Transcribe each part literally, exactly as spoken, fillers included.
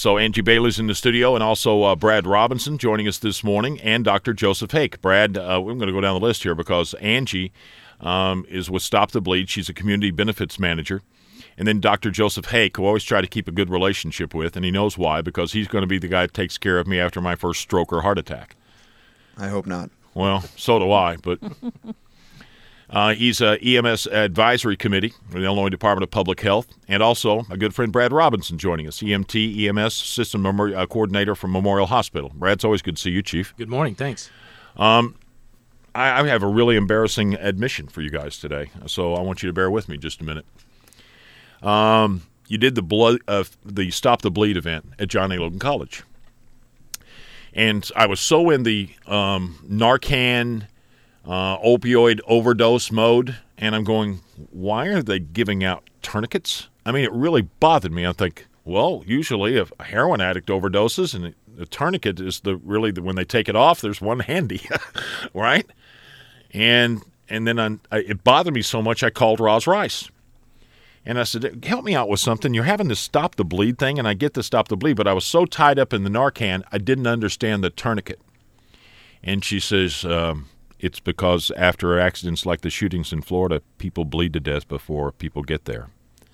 So Angie Bailey's in the studio, and also uh, Brad Robinson joining us this morning, and Doctor Joseph Hake. Brad, uh, we're going to go down the list here because Angie um, is with Stop the Bleed. She's a community benefits manager. And then Doctor Joseph Hake, who I always try to keep a good relationship with, and he knows why, because he's going to be the guy that takes care of me after my first stroke or heart attack. I hope not. Well, so do I, but uh, he's a E M S advisory committee with the Illinois Department of Public Health, and also a good friend, Brad Robinson, joining us, E M T, E M S system member, uh, coordinator from Memorial Hospital. Brad, it's always good to see you, Chief. Good morning. Thanks. Um, I, I have a really embarrassing admission for you guys today, so I want you to bear with me just a minute. Um, you did the blood, uh, the Stop the Bleed event at John A. Logan College. And I was so in the um, Narcan uh, opioid overdose mode, and I'm going, why are they giving out tourniquets? I mean, it really bothered me. I think, well, usually if a heroin addict overdoses, and the tourniquet is the really the, when they take it off, there's one handy, right? And and then I, I, it bothered me so much, I called Roz Rice. And I said, help me out with something. You're having to stop the bleed thing, and I get to stop the bleed, but I was so tied up in the Narcan, I didn't understand the tourniquet. And she says, um, it's because after accidents like the shootings in Florida, people bleed to death before people get there.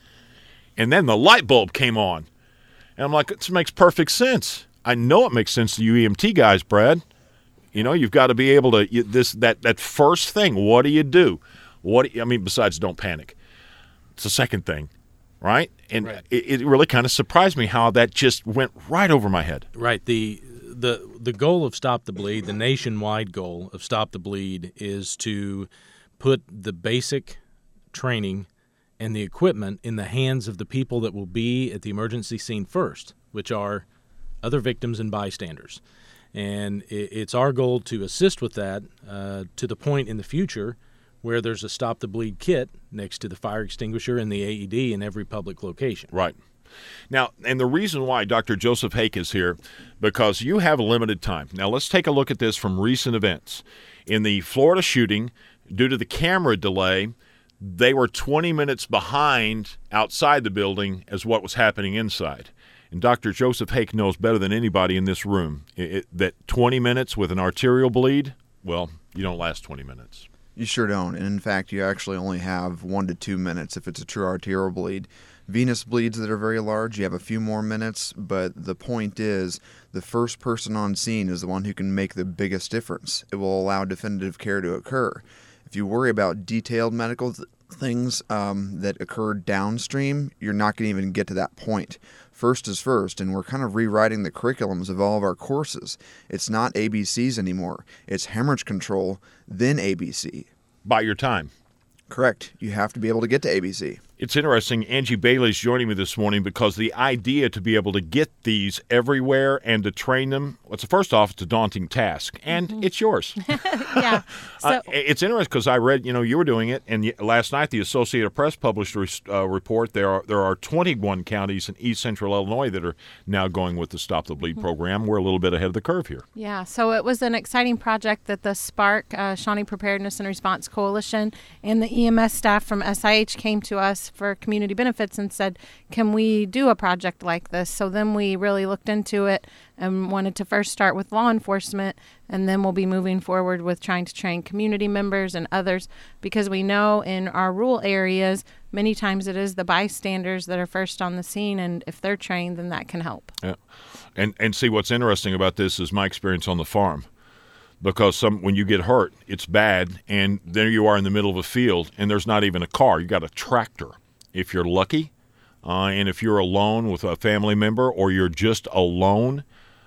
And then the light bulb came on. And I'm like, this makes perfect sense. I know it makes sense to you E M T guys, Brad. You know, you've got to be able to, you, this that, that first thing, what do you do? What do you, I mean, besides don't panic. It's the second thing, right? And right. It, it really kind of surprised me how that just went right over my head. Right. The the the goal of Stop the Bleed, the nationwide goal of Stop the Bleed, is to put the basic training and the equipment in the hands of the people that will be at the emergency scene first, which are other victims and bystanders. And it, it's our goal to assist with that uh, to the point in the future where there's a Stop the Bleed kit next to the fire extinguisher and the A E D in every public location. Right. Now, and the reason why Doctor Joseph Hake is here, because you have a limited time. Now, let's take a look at this from recent events. In the Florida shooting, due to the camera delay, they were twenty minutes behind outside the building as what was happening inside. And Doctor Joseph Hake knows better than anybody in this room it, it, that twenty minutes with an arterial bleed, well, you don't last twenty minutes. You sure don't. And in fact, you actually only have one to two minutes if it's a true arterial bleed. Venous bleeds that are very large, you have a few more minutes, but the point is the first person on scene is the one who can make the biggest difference. It will allow definitive care to occur. If you worry about detailed medical th- things um, that occur downstream, you're not going to even get to that point. First is first, and we're kind of rewriting the curriculums of all of our courses. It's not A B Cs anymore. It's hemorrhage control, then A B C. By your time. Correct. You have to be able to get to A B C. It's interesting. Angie Bailey's joining me this morning because the idea to be able to get these everywhere and to train them, well, it's, first off, it's a daunting task, and mm-hmm. it's yours. yeah. So, uh, it's interesting because I read, you know, you were doing it, and last night the Associated Press published a uh, report. There are there are twenty-one counties in East Central Illinois that are now going with the Stop the Bleed mm-hmm. program. We're a little bit ahead of the curve here. Yeah. So it was an exciting project that the SPARC, uh, Shawnee Preparedness and Response Coalition, and the E M S staff from S I H came to us for community benefits and said, can we do a project like this? So then we really looked into it and wanted to first start with law enforcement, and then we'll be moving forward with trying to train community members and others, because we know in our rural areas, many times it is the bystanders that are first on the scene, and if they're trained, then that can help. Yeah. And, and see, what's interesting about this is my experience on the farm. Because some when you get hurt, it's bad, and there you are in the middle of a field, and there's not even a car. You got a tractor, if you're lucky, uh, and if you're alone with a family member, or you're just alone,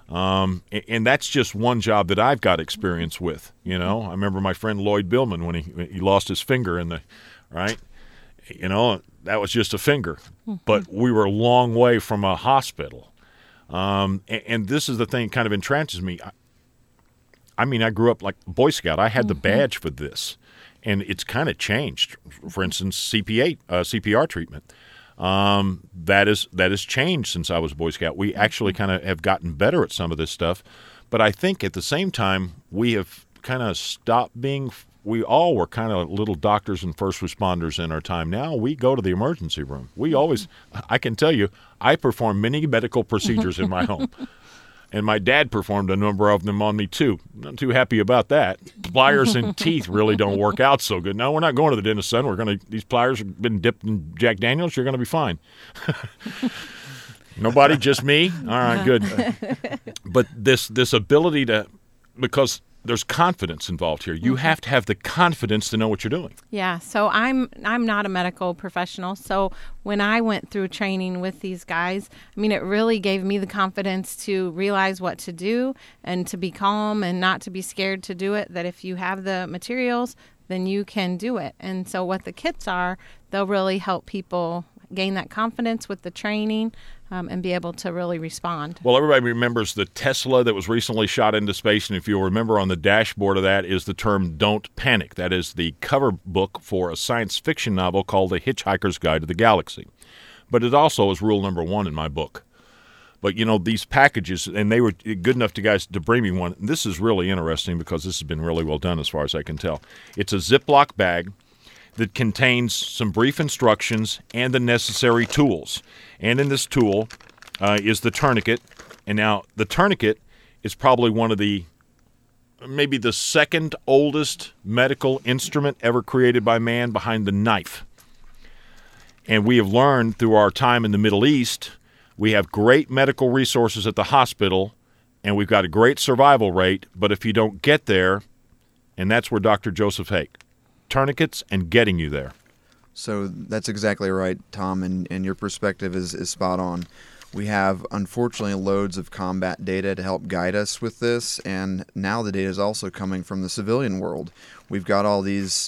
um, and, and that's just one job that I've got experience with. You know, I remember my friend Lloyd Billman when he he lost his finger in the right. You know, that was just a finger, but we were a long way from a hospital, um, and, and this is the thing that kind of entrenches me. I, I mean, I grew up like Boy Scout. I had the badge for this, and it's kind of changed. For instance, C P A, uh, C P R treatment. Um, that is that has changed since I was Boy Scout. We actually kind of have gotten better at some of this stuff, but I think at the same time we have kind of stopped being we all were kind of little doctors and first responders in our time. Now we go to the emergency room. We always, I can tell you, I perform many medical procedures in my home. And my dad performed a number of them on me, too. Not too happy about that. Pliers and teeth really don't work out so good. No, we're not going to the dentist, son. We're going to, these pliers have been dipped in Jack Daniels. You're going to be fine. Nobody, just me? All right, good. But this this ability to, because there's confidence involved here. You have to have the confidence to know what you're doing. Yeah, so I'm I'm not a medical professional. So when I went through training with these guys, I mean, it really gave me the confidence to realize what to do and to be calm and not to be scared to do it, that if you have the materials, then you can do it. And so what the kits are, they'll really help people gain that confidence with the training um, and be able to really respond. Well, everybody remembers the Tesla that was recently shot into space, and if you'll remember on the dashboard of that is the term Don't Panic. That is the cover book for a science fiction novel called The Hitchhiker's Guide to the Galaxy. But it also is rule number one in my book. But, you know, these packages, and they were good enough to guys to bring me one. This is really interesting because this has been really well done as far as I can tell. It's a Ziploc bag that contains some brief instructions and the necessary tools. And in this tool uh, is the tourniquet. And now the tourniquet is probably one of the, maybe the second oldest medical instrument ever created by man behind the knife. And we have learned through our time in the Middle East, we have great medical resources at the hospital, and we've got a great survival rate. But if you don't get there, and that's where Doctor Joseph Hake, tourniquets and getting you there. So that's exactly right, Tom, and, and your perspective is, is spot on. We have, unfortunately, loads of combat data to help guide us with this, and now the data is also coming from the civilian world. We've got all these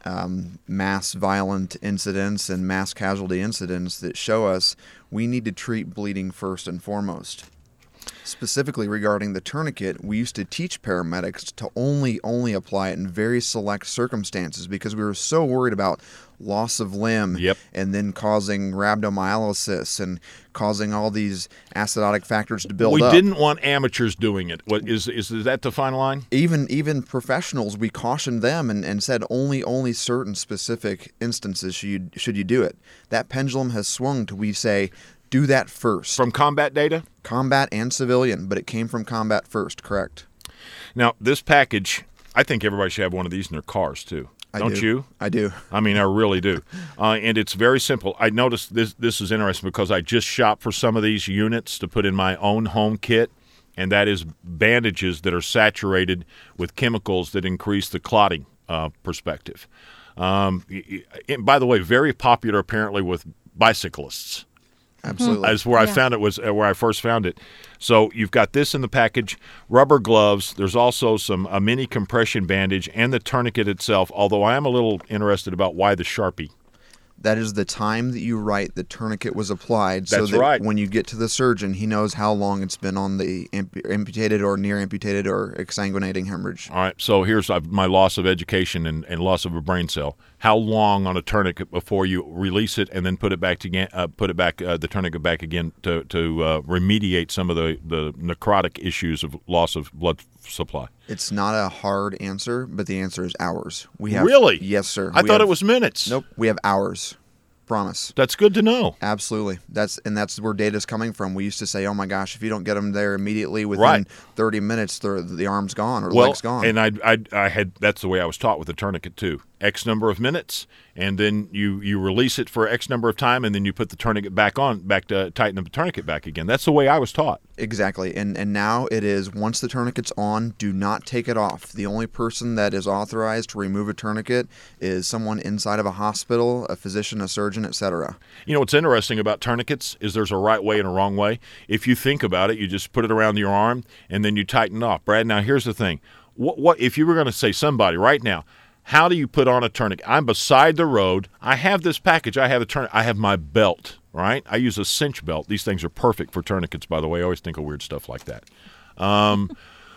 um, mass violent incidents and mass casualty incidents that show us we need to treat bleeding first and foremost. Specifically regarding the tourniquet, we used to teach paramedics to only only apply it in very select circumstances because we were so worried about loss of limb yep. and then causing rhabdomyolysis and causing all these acidotic factors to build we up. We didn't want amateurs doing it. What is, is is that the final line? Even even professionals, we cautioned them and, and said only only certain specific instances should you, should you do it. That pendulum has swung to we say, do that first. From combat data? Combat and civilian, but it came from combat first, correct. Now, this package, I think everybody should have one of these in their cars, too. I Don't do. you? I do. I mean, I really do. Uh, and it's very simple. I noticed this This is interesting because I just shopped for some of these units to put in my own home kit, and that is bandages that are saturated with chemicals that increase the clotting uh, perspective. Um, and by the way, very popular apparently with bicyclists. Absolutely. That's where I Yeah. found it, was uh, where I first found it. So you've got this in the package, rubber gloves. There's also some a mini compression bandage and the tourniquet itself, although I am a little interested about why the Sharpie. That is the time that you write the tourniquet was applied so That's that right. when you get to the surgeon, he knows how long it's been on the amp- amputated or near amputated or exsanguinating hemorrhage. All right, so here's uh, my loss of education and, and loss of a brain cell. How long on a tourniquet before you release it and then put it back again? Uh, put it back, uh, the tourniquet back again to to uh, remediate some of the, the necrotic issues of loss of blood supply. It's not a hard answer, but the answer is hours. We have Really? Yes, sir. I We thought have- it was minutes. Nope, we have hours. Promise. That's good to know. Absolutely. That's and that's where data's coming from. We used to say, "Oh my gosh, if you don't get them there immediately within Right. thirty minutes, the the arm's gone or the Well, leg's gone." and I, I, I had that's the way I was taught with the tourniquet too. X number of minutes, and then you, you release it for X number of time, and then you put the tourniquet back on, back to tighten the tourniquet back again. That's the way I was taught. Exactly. And and now it is once the tourniquet's on, do not take it off. The only person that is authorized to remove a tourniquet is someone inside of a hospital, a physician, a surgeon, et cetera. You know what's interesting about tourniquets is there's a right way and a wrong way. If you think about it, you just put it around your arm and then you tighten it off. Brad, now here's the thing. What, what if you were going to say somebody right now, how do you put on a tourniquet? I'm beside the road. I have this package. I have a tourniquet. I have my belt, right? I use a cinch belt. These things are perfect for tourniquets, by the way. I always think of weird stuff like that. Um,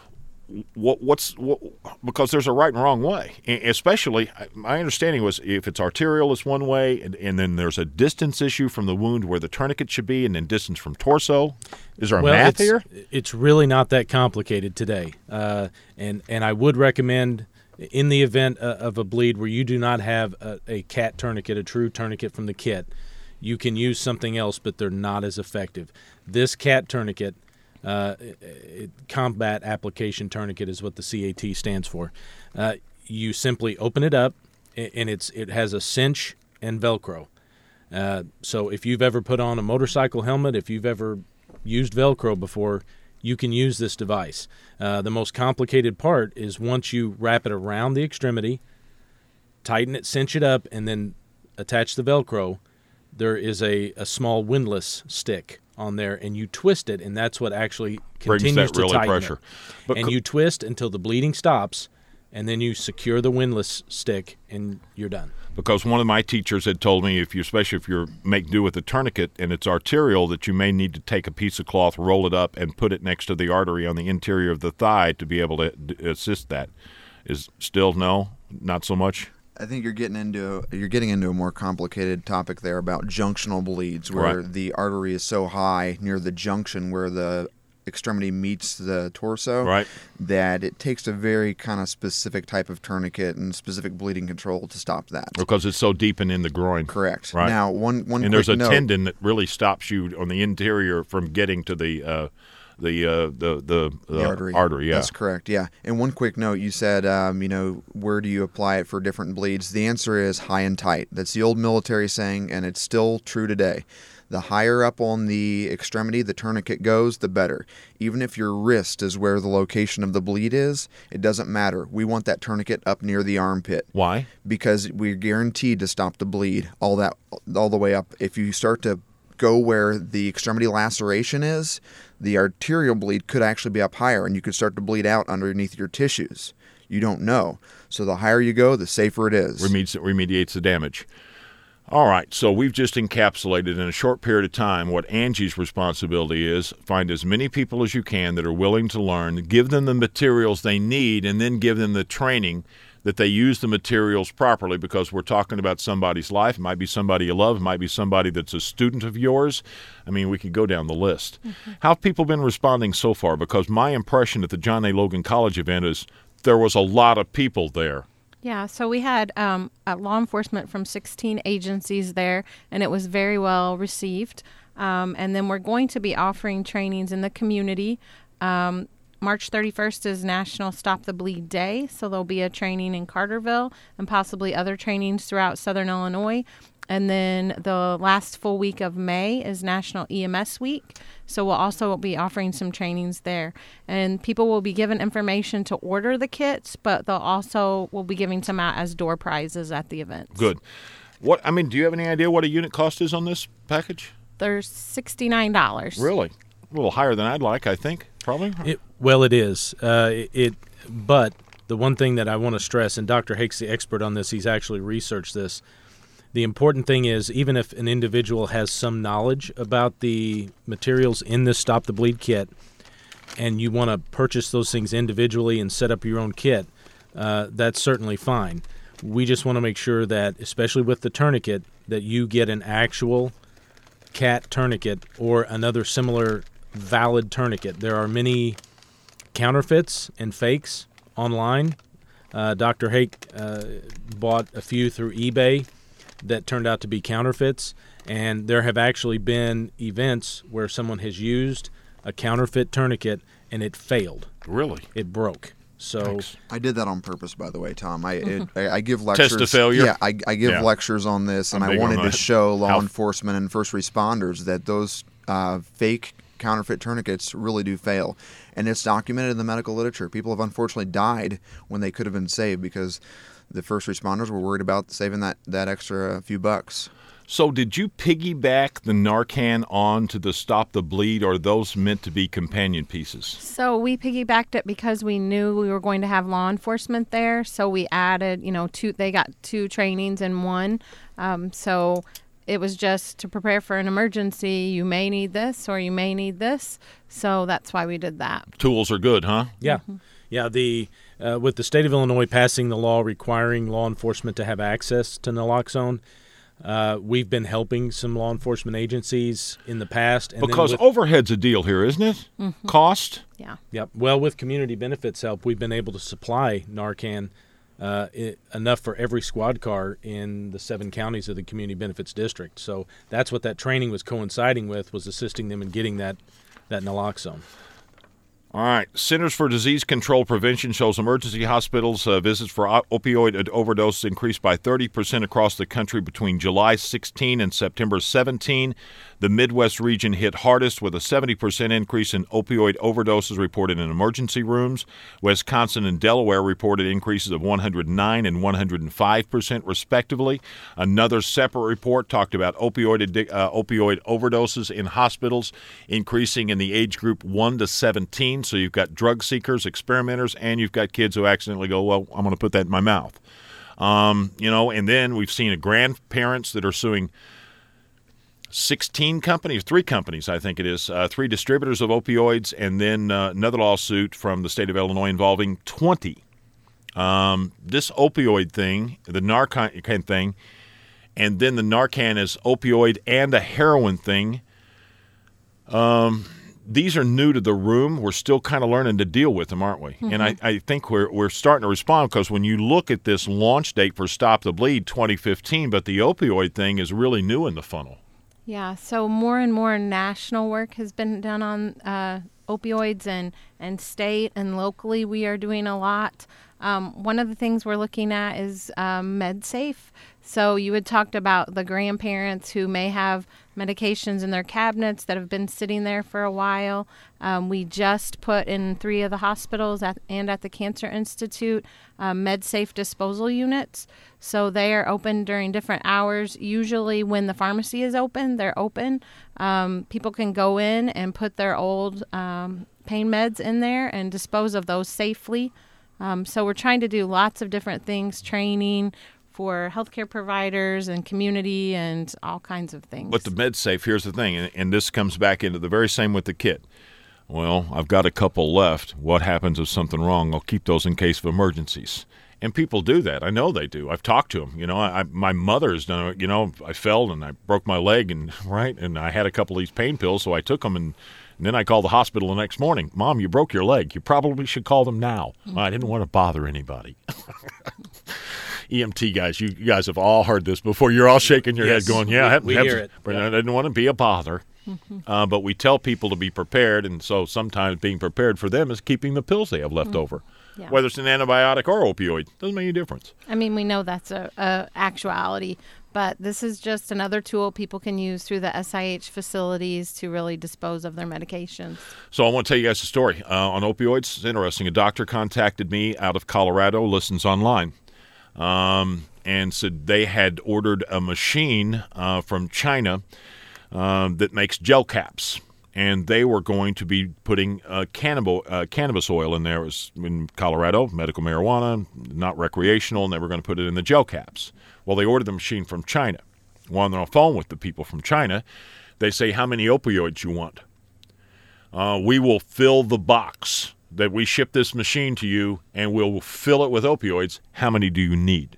what, what's what, because there's a right and wrong way. E- especially, my understanding was if it's arterial, it's one way, and, and then there's a distance issue from the wound where the tourniquet should be, and then distance from torso. Is there a well, math it's, here? It's really not that complicated today, uh, and and I would recommend in the event uh, of a bleed where you do not have a, a cat tourniquet, a true tourniquet from the kit, you can use something else, but they're not as effective. This cat tourniquet, uh, it, combat application tourniquet is what the C A T stands for. Uh, you simply open it up, and it's it has a cinch and Velcro. Uh, so if you've ever put on a motorcycle helmet, if you've ever used Velcro before, you can use this device. Uh, the most complicated part is once you wrap it around the extremity, tighten it, cinch it up, and then attach the Velcro, there is a, a small windlass stick on there, and you twist it, and that's what actually Brings continues that to really tighten pressure. it. But and co- you twist until the bleeding stops, and then you secure the windlass stick, and you're done. Because one of my teachers had told me, if you, especially if you make do with a tourniquet and it's arterial, that you may need to take a piece of cloth, roll it up, and put it next to the artery on the interior of the thigh to be able to d- assist that. Is still no, not so much. I think you're getting into you're getting into a more complicated topic there about junctional bleeds, where Right. the artery is so high near the junction where the extremity meets the torso, Right. that it takes a very kind of specific type of tourniquet and specific bleeding control to stop that. Because it's so deep and in the groin. Correct. Right. Now, one one And quick there's a note. tendon that really stops you on the interior from getting to the uh, the, uh, the the the The artery. artery. Yeah. That's correct. Yeah. And one quick note: you said, um, you know, where do you apply it for different bleeds? The answer is high and tight. That's the old military saying, and it's still true today. The higher up on the extremity the tourniquet goes, the better. Even if your wrist is where the location of the bleed is, it doesn't matter. We want that tourniquet up near the armpit. Why? Because we're guaranteed to stop the bleed all that all the way up. If you start to go where the extremity laceration is, the arterial bleed could actually be up higher, and you could start to bleed out underneath your tissues. You don't know. So the higher you go, the safer it is. Remediates, remediates the damage. All right, so we've just encapsulated in a short period of time what Angie's responsibility is. Find as many people as you can that are willing to learn, give them the materials they need, and then give them the training that they use the materials properly, because we're talking about somebody's life. It might be somebody you love. It might be somebody that's a student of yours. I mean, we could go down the list. Mm-hmm. How have people been responding so far? Because my impression at the John A. Logan College event is there was a lot of people there. Yeah, so we had um, uh, law enforcement from sixteen agencies there, and it was very well received. Um, and then we're going to be offering trainings in the community. Um, March thirty-first is National Stop the Bleed Day, so there'll be a training in Carterville and possibly other trainings throughout Southern Illinois. And then the last full week of May is National E M S Week, so we'll also be offering some trainings there. And people will be given information to order the kits, but they'll also will be giving some out as door prizes at the events. Good. What I mean, do you have any idea what a unit cost is on this package? They're sixty-nine dollars. Really? A little higher than I'd like, I think, probably. It, well, it is. Uh, it, it, but the one thing that I want to stress, and Doctor Hake's the expert on this, he's actually researched this. The important thing is, even if an individual has some knowledge about the materials in this Stop the Bleed kit, and you want to purchase those things individually and set up your own kit, uh, that's certainly fine. We just want to make sure that, especially with the tourniquet, that you get an actual cat tourniquet or another similar valid tourniquet. There are many counterfeits and fakes online. Uh, Doctor Hake uh, bought a few through eBay that turned out to be counterfeits, and there have actually been events where someone has used a counterfeit tourniquet and it failed. Really? It broke. So Thanks. I did that on purpose, by the way, Tom. I it, I, I give lectures. Test of failure? Yeah, I, I give Yeah. lectures on this, and I'm I big on wanted to that. show law How- enforcement and first responders that those uh, fake counterfeit tourniquets really do fail. And it's documented in the medical literature. People have unfortunately died when they could have been saved because the first responders were worried about saving that, that extra few bucks. So did you piggyback the Narcan on to the Stop the Bleed, or are those meant to be companion pieces? So we piggybacked it because we knew we were going to have law enforcement there. So we added, you know, two. They got two trainings in one. Um, so it was just to prepare for an emergency. You may need this, or you may need this. So that's why we did that. Tools are good, huh? yeah, yeah. The uh, with the state of Illinois passing the law requiring law enforcement to have access to naloxone, uh, we've been helping some law enforcement agencies in the past. And then Because with- overhead's a deal here, isn't it? Cost? Yeah. Yep. Well, with community benefits help, we've been able to supply Narcan uh, it, enough for every squad car in the seven counties of the Community Benefits District. So that's what that training was coinciding with, was assisting them in getting that, that naloxone. All right. Centers for Disease Control Prevention shows emergency hospitals uh, visits for o- opioid overdoses increased by thirty percent across the country between July sixteenth and September seventeenth. The Midwest region hit hardest with a seventy percent increase in opioid overdoses reported in emergency rooms. Wisconsin and Delaware reported increases of one hundred nine and one hundred five percent respectively. Another separate report talked about opioid addi- uh, opioid overdoses in hospitals increasing in the age group one to seventeen. So you've got drug seekers, experimenters, and you've got kids who accidentally go, well, I'm going to put that in my mouth. Um, you know, and then we've seen a grandparents that are suing sixteen companies, three companies, I think it is, uh, three distributors of opioids, and then uh, another lawsuit from the state of Illinois involving twenty. Um, this opioid thing, the Narcan thing, and then the Narcan is opioid and a heroin thing. Um, these are new to the room. We're still kind of learning to deal with them, aren't we? Mm-hmm. And I, I think we're we're starting to respond, because when you look at this launch date for Stop the Bleed twenty fifteen, but the opioid thing is really new in the funnel. Yeah, so more and more national work has been done on uh, opioids, and, and state and locally we are doing a lot. Um, one of the things we're looking at is um, MedSafe. So you had talked about the grandparents who may have medications in their cabinets that have been sitting there for a while. Um, we just put in three of the hospitals at, and at the Cancer Institute um, MedSafe disposal units. So they are open during different hours. Usually when the pharmacy is open, they're open. Um, people can go in and put their old um, pain meds in there and dispose of those safely. Um, so we're trying to do lots of different things, training for healthcare providers and community and all kinds of things. But the MedSafe, here's the thing, and, and this comes back into the very same with the kit. Well, I've got a couple left. What happens if something wrong? I'll keep those in case of emergencies. And people do that. I know they do. I've talked to them. You know, I, my mother's done it. You know, I fell and I broke my leg, and right, and I had a couple of these pain pills, so I took them, and, and then I called the hospital the next morning. Mom, you broke your leg. You probably should call them now. Mm-hmm. Well, I didn't want to bother anybody. E M T guys, you, you guys have all heard this before. You're all shaking your yes, head going, yeah, we, I, we hear it. But yeah. I didn't want to be a bother. Mm-hmm. Uh, but we tell people to be prepared, and so sometimes being prepared for them is keeping the pills they have left mm-hmm. over. Yeah. Whether it's an antibiotic or opioid, doesn't make any difference. I mean, we know that's a, a actuality, but this is just another tool people can use through the S I H facilities to really dispose of their medications. So I want to tell you guys a story uh, on opioids. It's interesting. A doctor contacted me out of Colorado, listens online, um, and said they had ordered a machine uh, from China uh, that makes gel caps. And they were going to be putting uh, cannabis, uh, cannabis oil in there. It was in Colorado, medical marijuana, not recreational, and they were going to put it in the gel caps. Well, they ordered the machine from China. While they're on the phone with the people from China, they say, how many opioids you want? Uh, we will fill the box that we ship this machine to you, and we'll fill it with opioids. How many do you need?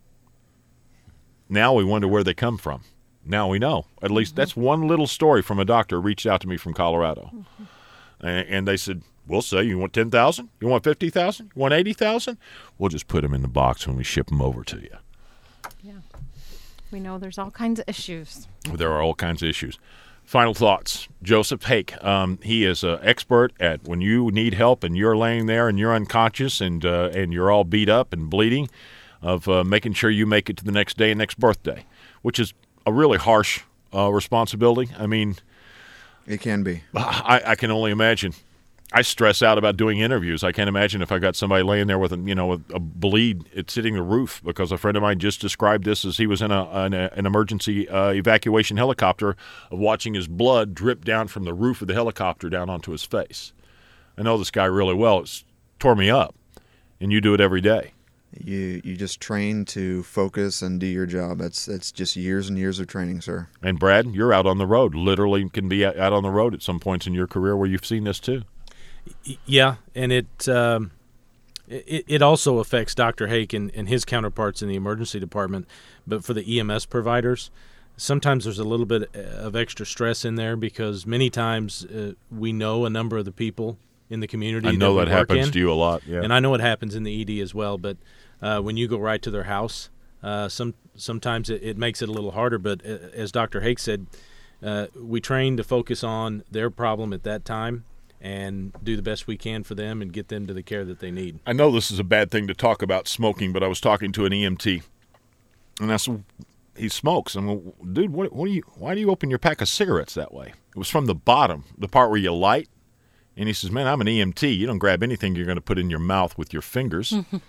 Now we wonder where they come from. Now we know. At least mm-hmm. that's one little story from a doctor who reached out to me from Colorado. Mm-hmm. And, and they said, we'll say, you want ten thousand? You want fifty thousand? You want eighty thousand? We'll just put them in the box when we ship them over to you. Yeah. We know there's all kinds of issues. There are all kinds of issues. Final thoughts. Joseph Hake, um, he is an expert at when you need help and you're laying there and you're unconscious and, uh, and you're all beat up and bleeding, of uh, making sure you make it to the next day and next birthday, which is a really harsh uh, responsibility. I mean, it can be. I, I can only imagine. I stress out about doing interviews. I can't imagine if I got somebody laying there with a, you know, a, a bleed, it's hitting the roof, because a friend of mine just described this as he was in a, an, a, an emergency uh, evacuation helicopter, of watching his blood drip down from the roof of the helicopter down onto his face. I know this guy really well. It's tore me up, and you do it every day. You you just train to focus and do your job. That's that's just years and years of training, sir. And Brad, you're out on the road. Literally can be out on the road at some points in your career where you've seen this too. Yeah, and it um, it, it also affects Doctor Hake and, and his counterparts in the emergency department. But for the E M S providers, sometimes there's a little bit of extra stress in there, because many times uh, we know a number of the people in the community. I know that, that we work happens in. to you a lot. Yeah. And I know it happens in the E D as well, but uh, when you go right to their house, uh, some sometimes it, it makes it a little harder. But uh, as Doctor Hake said, uh, we train to focus on their problem at that time and do the best we can for them and get them to the care that they need. I know this is a bad thing to talk about smoking, but I was talking to an E M T, and I said, he smokes. I'm like, dude, what, what do you, why do you open your pack of cigarettes that way? It was from the bottom, the part where you light. And he says, man, I'm an E M T. You don't grab anything you're going to put in your mouth with your fingers.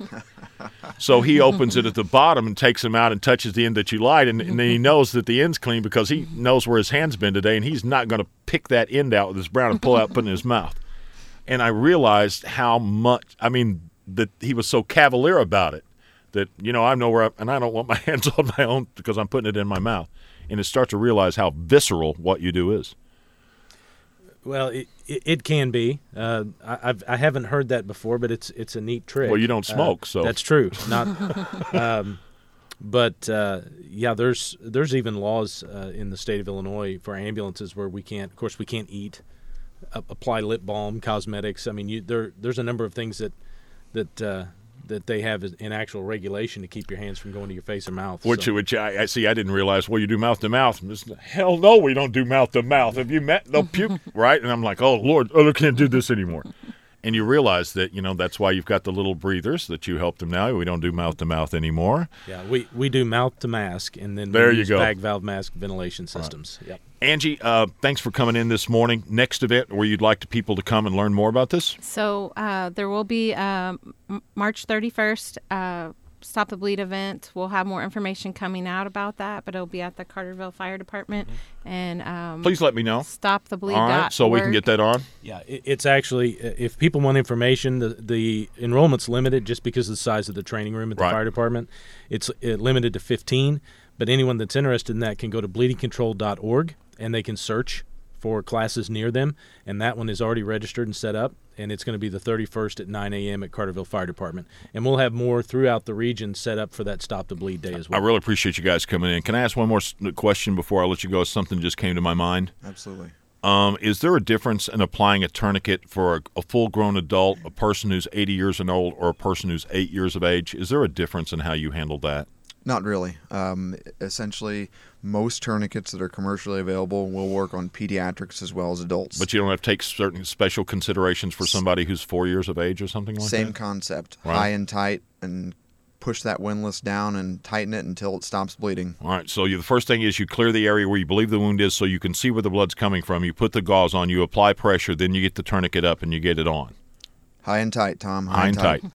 So he opens it at the bottom and takes them out and touches the end that you light, and, and then he knows that the end's clean because he knows where his hand's been today, and he's not going to pick that end out with his brown and pull out, put it in his mouth. And I realized how much, I mean, that he was so cavalier about it that, you know, I know where, I, and I don't want my hands on my own because I'm putting it in my mouth. And it starts to realize how visceral what you do is. Well, it, it, it can be. Uh, I, I've, I haven't heard that before, but it's it's a neat trick. Well, you don't smoke, uh, so that's true. Not, um, but uh, yeah, there's there's even laws uh, in the state of Illinois for ambulances where we can't. Of course, we can't eat, uh, apply lip balm, cosmetics. I mean, you, there there's a number of things that that uh, that they have in actual regulation to keep your hands from going to your face or mouth. Which, so. which I, I see. I didn't realize. Well, you do mouth to mouth. Hell no, we don't do mouth to mouth. Have you met? They'll puke, right? And I'm like, oh Lord, oh, I can't do this anymore. And you realize that, you know, that's why you've got the little breathers that you help them now. We don't do mouth to mouth anymore. Yeah, we, we do mouth to mask, and then there we you use go. bag valve mask ventilation systems. Right. Yep. Angie, uh, thanks for coming in this morning. Next event where you'd like to people to come and learn more about this? So uh, there will be um, March thirty-first uh, Stop the Bleed event. We'll have more information coming out about that, but it'll be at the Carterville Fire Department. And um, please let me know. Stop the Bleed. All right, so we can get that on. Yeah, it, it's actually, if people want information, the, the enrollment's limited just because of the size of the training room at the right. fire department. It's it limited to fifteen, but anyone that's interested in that can go to bleeding control dot org and they can search for classes near them, and that one is already registered and set up, and it's going to be the thirty-first at nine a.m. at Carterville Fire Department. And we'll have more throughout the region set up for that Stop the Bleed Day as well. I really appreciate you guys coming in. Can I ask one more question before I let you go? Something just came to my mind. Absolutely. Um, is there a difference in applying a tourniquet for a, a full-grown adult, a person who's eighty years and old, or a person who's eight years of age? Is there a difference in how you handle that? Not really. Um, essentially, most tourniquets that are commercially available will work on pediatrics as well as adults. But you don't have to take certain special considerations for somebody who's four years of age or something like Same that? concept. Right. High and tight, and push that windlass down and tighten it until it stops bleeding. All right, so you, the first thing is you clear the area where you believe the wound is so you can see where the blood's coming from. You put the gauze on, you apply pressure, then you get the tourniquet up and you get it on. High and tight, Tom. High and tight.